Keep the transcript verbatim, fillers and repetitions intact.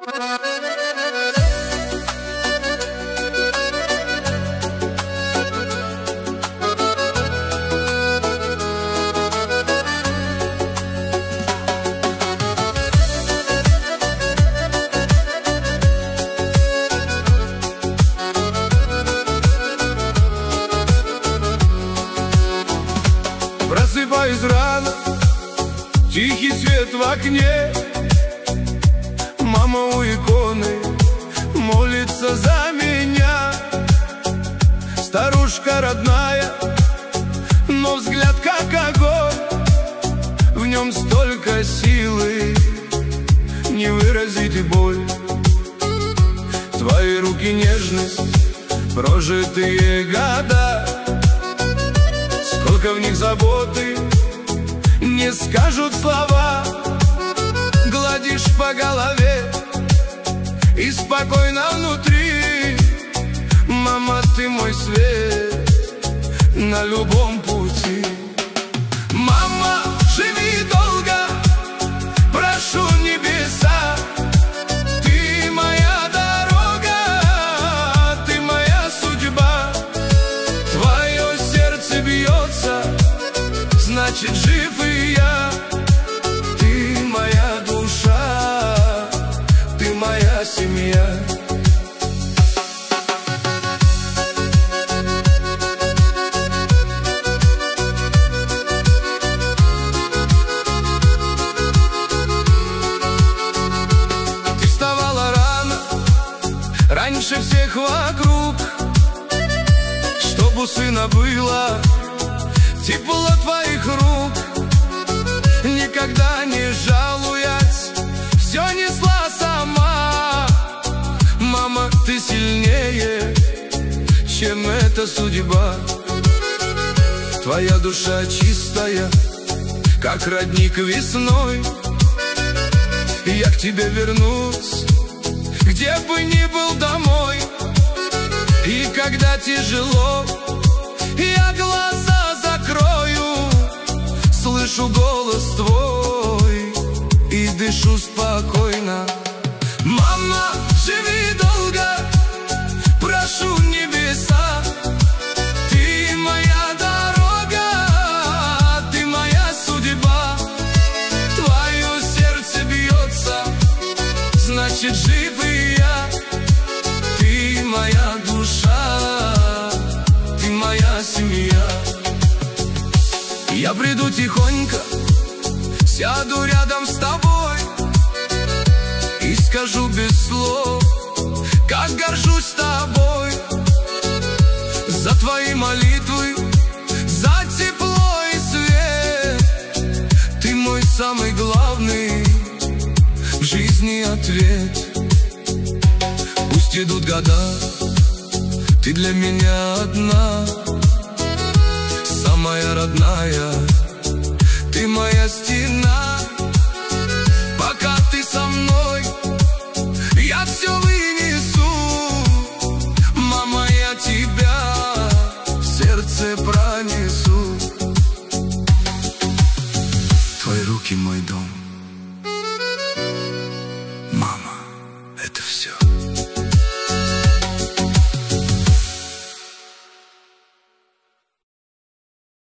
Просыпаюсь рано, тихий свет в окне. Мама у иконы молится за меня. Старушка родная, но взгляд как огонь. В нем столько силы, не выразить и боль. Твои руки нежность, прожитые года. Сколько в них заботы, не скажут слова. Гладишь по голове и спокойно внутри. Мама, ты мой свет на любом пути. Мама, живи долго, прошу небеса. Ты моя дорога, ты моя судьба. Твое сердце бьется, значит жив и я. Ты моя душа, ты моя семья. Ты вставала рано, раньше всех вокруг, чтоб у сына было тепло твоих рук. Никогда не жалуясь, все несла сама. Мама, ты сильнее, чем эта судьба. Твоя душа чистая, как родник весной. Я к тебе вернусь, где бы ни был домой. И когда тяжело, я глаза закрою, слышу голос твой и дышу спокойно. Мама, живи долго, прошу небеса. Ты моя дорога, ты моя судьба. Твое сердце бьется, значит жив и я. Ты моя душа, ты моя семья. Я приду тихонько, сяду рядом с тобой и скажу без слов, как горжусь тобой. За твои молитвы, за тепло и свет. Ты мой самый главный в жизни ответ. Пусть идут года, ты для меня одна, самая родная, ты моя стена. Пока ты со мной, я все вынесу. Мама, я тебя в сердце пронесу. Твои руки мой дом.